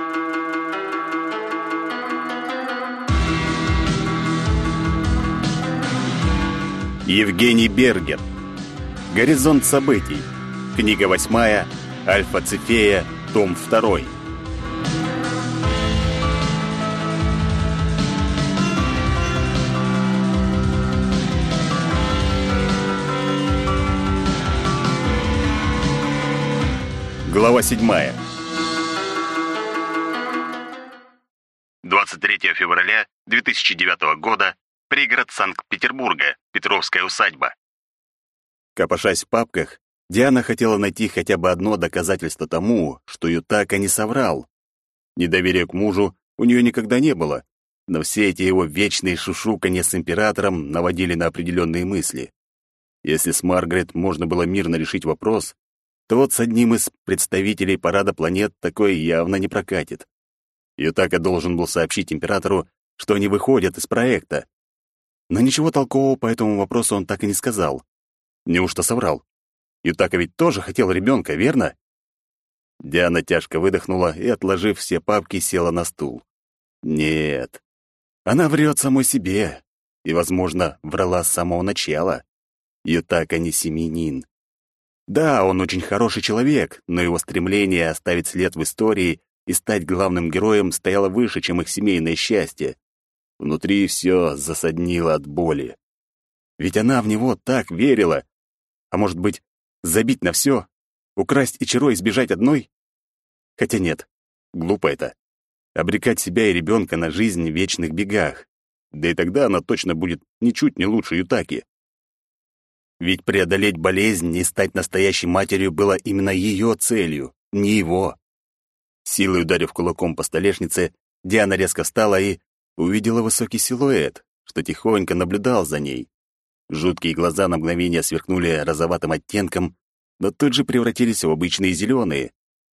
Евгений Бергер. Горизонт событий. Книга 8. Альфа Цефея. Том 2. Глава 7. 23 февраля 2009 года. Пригород Санкт-Петербурга. Петровская усадьба. Копошась в папках, Диана хотела найти хотя бы одно доказательство тому, что Ютака не соврал. Недоверия к мужу у нее никогда не было, но все эти его вечные шушуканья с императором наводили на определенные мысли. Если с Маргарет можно было мирно решить вопрос, то вот с одним из представителей парада планет такое явно не прокатит. Ютака должен был сообщить императору, что они выходят из проекта. Но ничего толкового по этому вопросу он так и не сказал. Неужто соврал? Ютака ведь тоже хотел ребенка, верно? Диана тяжко выдохнула и, отложив все папки, села на стул. Нет, она врет самой себе и, возможно, врала с самого начала. Ютака не семьянин. Да, он очень хороший человек, но его стремление оставить след в истории и стать главным героем стояло выше, чем их семейное счастье. Внутри все засаднило от боли. Ведь она в него так верила. А может быть, забить на все, украсть Ичиро и сбежать одной? Хотя нет, глупо это. Обрекать себя и ребенка на жизнь в вечных бегах. Да и тогда она точно будет ничуть не лучше Ютаки. Ведь преодолеть болезнь и стать настоящей матерью было именно ее целью, не его. Силой ударив кулаком по столешнице, Диана резко встала и увидела высокий силуэт, что тихонько наблюдал за ней. Жуткие глаза на мгновение сверкнули розоватым оттенком, но тут же превратились в обычные зеленые.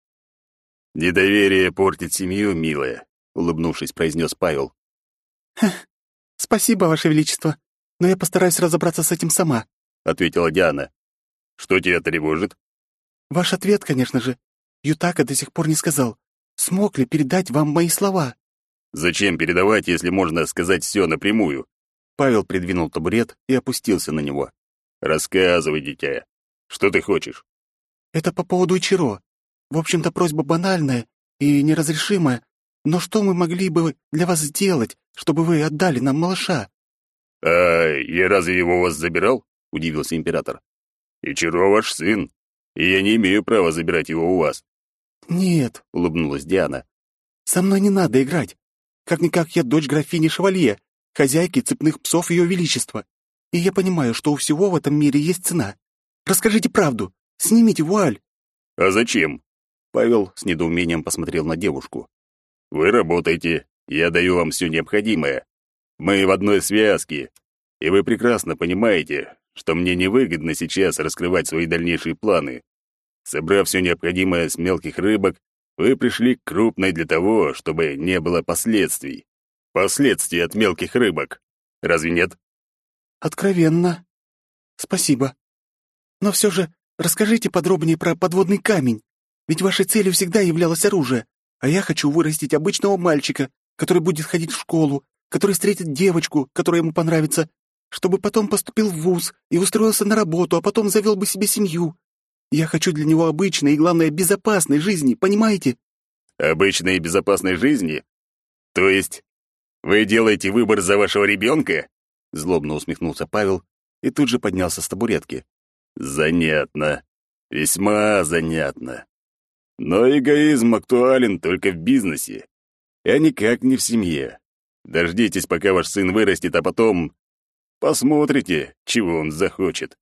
«Недоверие портит семью, милая», — улыбнувшись, произнес Павел. «Спасибо, Ваше Величество, но я постараюсь разобраться с этим сама», — ответила Диана. «Что тебя тревожит?» «Ваш ответ, конечно же. Ютака до сих пор не сказал, смог ли передать вам мои слова». «Зачем передавать, если можно сказать все напрямую?» Павел придвинул табурет и опустился на него. «Рассказывай, дитя. Что ты хочешь?» «Это по поводу Ичиро. В общем-то, просьба банальная и неразрешимая, но что мы могли бы для вас сделать, чтобы вы отдали нам малыша?» «А я разве его у вас забирал?» — удивился император. «Ичиро ваш сын, и я не имею права забирать его у вас». «Нет», — улыбнулась Диана, — «со мной не надо играть. Как-никак я дочь графини Шевалье, хозяйки цепных псов Ее Величества. И я понимаю, что у всего в этом мире есть цена. Расскажите правду, снимите вуаль». «А зачем?» Павел с недоумением посмотрел на девушку. «Вы работаете, я даю вам все необходимое. Мы в одной связке, и вы прекрасно понимаете, что мне невыгодно сейчас раскрывать свои дальнейшие планы. Собрав все необходимое с мелких рыбок, вы пришли к крупной для того, чтобы не было последствий. Последствий от мелких рыбок. Разве нет?» «Откровенно. Спасибо. Но все же расскажите подробнее про подводный камень. Ведь вашей целью всегда являлось оружие, а я хочу вырастить обычного мальчика, который будет ходить в школу, который встретит девочку, которая ему понравится, чтобы потом поступил в вуз и устроился на работу, а потом завел бы себе семью. Я хочу для него обычной и, главное, безопасной жизни, понимаете?» «Обычной и безопасной жизни? То есть вы делаете выбор за вашего ребенка?» Злобно усмехнулся Павел и тут же поднялся с табуретки. «Занятно. Весьма занятно. Но эгоизм актуален только в бизнесе, а никак не в семье. Дождитесь, пока ваш сын вырастет, а потом посмотрите, чего он захочет».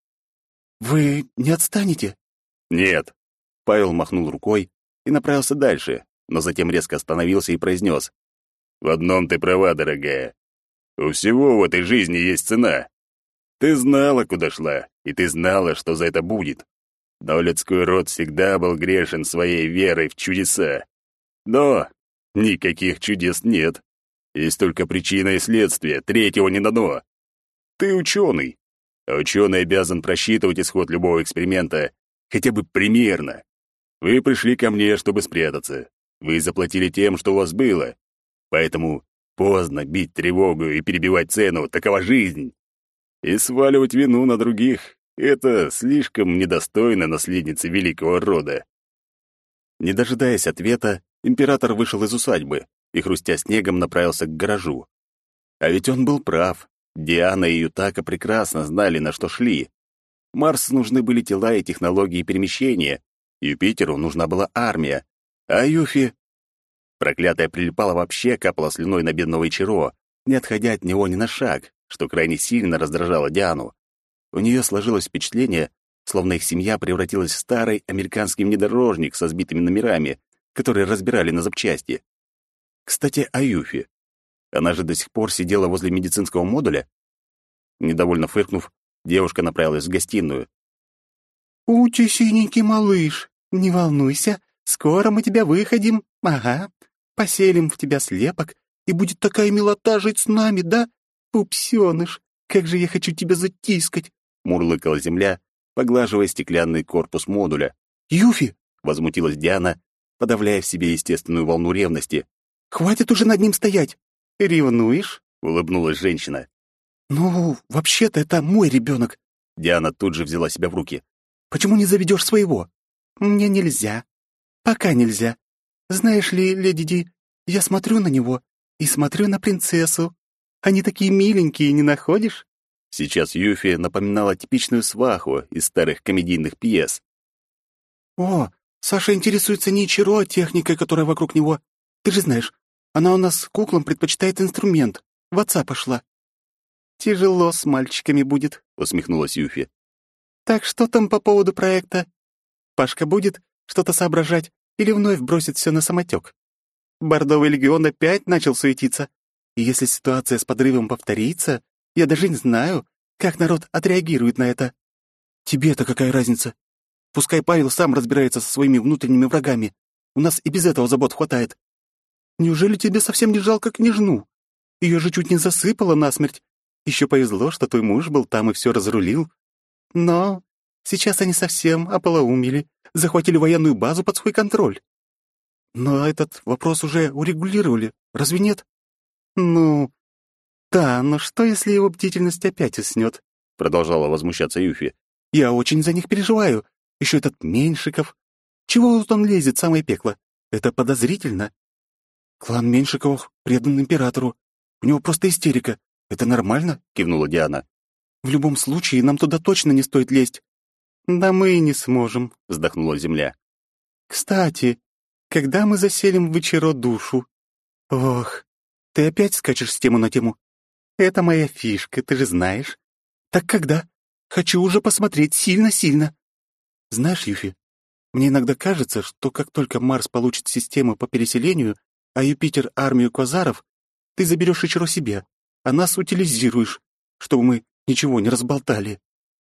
«Вы не отстанете?» «Нет». Павел махнул рукой и направился дальше, но затем резко остановился и произнес. «В одном ты права, дорогая. У всего в этой жизни есть цена. Ты знала, куда шла, и ты знала, что за это будет. Но людской род всегда был грешен своей верой в чудеса. Но никаких чудес нет. Есть только причина и следствие, третьего не дано. Ты ученый, а ученый обязан просчитывать исход любого эксперимента хотя бы примерно. Вы пришли ко мне, чтобы спрятаться. вы заплатили тем, что у вас было. Поэтому поздно бить тревогу и перебивать цену, такова жизнь. И сваливать вину на других — это слишком недостойно наследницы великого рода. Не дожидаясь ответа, император вышел из усадьбы и, хрустя снегом, направился к гаражу. А ведь он был прав. Диана и Ютака прекрасно знали, на что шли. Марсу нужны были тела и технологии перемещения, Юпитеру нужна была армия, а Юфи... Проклятая прилипала вообще, капала слюной на бедного Ичиро, не отходя от него ни на шаг, что крайне сильно раздражало Диану. У нее сложилось впечатление, словно их семья превратилась в старый американский внедорожник со сбитыми номерами, которые разбирали на запчасти. Кстати, о Юфи. Она же до сих пор сидела возле медицинского модуля. Недовольно фыркнув, девушка направилась в гостиную. «Ути, синенький малыш, не волнуйся, скоро мы тебя выходим. Ага, поселим в тебя слепок, и будет такая милота жить с нами, да? Пупсёныш, как же я хочу тебя затискать!» — мурлыкала земля, поглаживая стеклянный корпус модуля. «Юфи!» — возмутилась Диана, подавляя в себе естественную волну ревности. «Хватит уже над ним стоять!» «Ревнуешь?» — улыбнулась женщина. «Ну, вообще-то это мой ребенок!» Диана тут же взяла себя в руки. «Почему не заведешь своего?» «Мне нельзя. Пока нельзя. Знаешь ли, леди Ди, я смотрю на него и смотрю на принцессу. Они такие миленькие, не находишь?» Сейчас Юфи напоминала типичную сваху из старых комедийных пьес. «О, Саша интересуется не Ичиро, а техникой, которая вокруг него. Ты же знаешь, она у нас куклам предпочитает инструмент. В отца пошла». «Тяжело с мальчиками будет», — усмехнулась Юфи. «Так что там по поводу проекта? Пашка будет что-то соображать или вновь бросит все на самотек? Бордовый легион опять начал суетиться. И если ситуация с подрывом повторится, я даже не знаю, как народ отреагирует на это. Тебе-то какая разница? Пускай Павел сам разбирается со своими внутренними врагами. У нас и без этого забот хватает. Неужели тебе совсем не жалко княжну? Ее же чуть не засыпало насмерть. Еще повезло, что твой муж был там и все разрулил. Но сейчас они совсем ополоумели, захватили военную базу под свой контроль. Но этот вопрос уже урегулировали, разве нет? Ну, да, но что, если его бдительность опять уснет? Продолжала возмущаться Юфи. Я очень за них переживаю. Еще этот Меньшиков. Чего вот он лезет в самое пекло? Это подозрительно. Клан Меньшиковых предан императору. У него просто истерика. Это нормально? Кивнула Диана. В любом случае, нам туда точно не стоит лезть. Да мы и не сможем, вздохнула земля. Кстати, когда мы заселим в Ичиро душу? Ох, ты опять скачешь с темы на тему. Это моя фишка, ты же знаешь. Так когда? Хочу уже посмотреть сильно-сильно. Знаешь, Юфи, мне иногда кажется, что как только Марс получит систему по переселению, а Юпитер — армию квазаров, ты заберешь Ичиро себе, а нас утилизируешь, чтобы мы ничего не разболтали.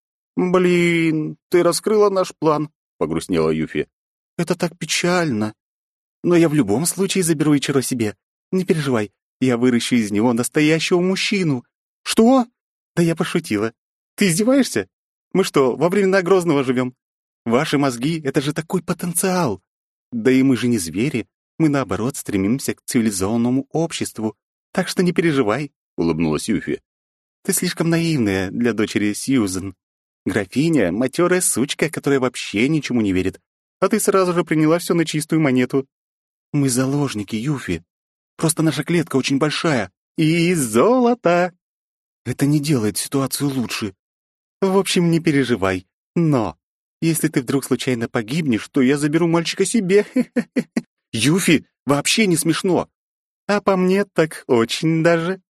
«Блин, ты раскрыла наш план», — погрустнела Юфи. «Это так печально. Но я в любом случае заберу Ичиро себе. Не переживай, я выращу из него настоящего мужчину». «Что?» «Да я пошутила. Ты издеваешься? Мы что, во времена Грозного живем? Ваши мозги — это же такой потенциал. Да и мы же не звери, мы, наоборот, стремимся к цивилизованному обществу. Так что не переживай», — улыбнулась Юфи. «Ты слишком наивная для дочери Сьюзен. Графиня — матерая сучка, которая вообще ничему не верит. А ты сразу же приняла все на чистую монету. Мы заложники, Юфи. Просто наша клетка очень большая. И золото. Это не делает ситуацию лучше. В общем, не переживай. Но если ты вдруг случайно погибнешь, то я заберу мальчика себе. Юфи, вообще не смешно. А по мне так очень даже.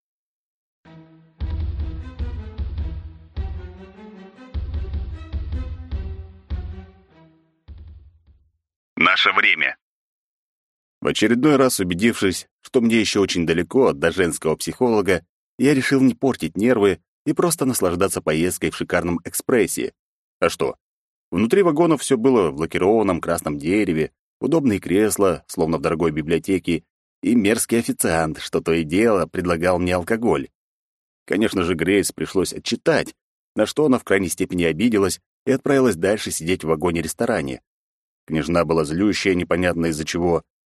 Наше время. В очередной раз убедившись, что мне еще очень далеко до женского психолога, я решил не портить нервы и просто наслаждаться поездкой в шикарном экспрессе. А что? Внутри вагонов все было в лакированном красном дереве, удобные кресла, словно в дорогой библиотеке, и мерзкий официант, что то и дело предлагал мне алкоголь. Конечно же, Грейс пришлось отчитать, на что она в крайней степени обиделась и отправилась дальше сидеть в вагоне-ресторане. Княжна была злющая, непонятно из-за чего,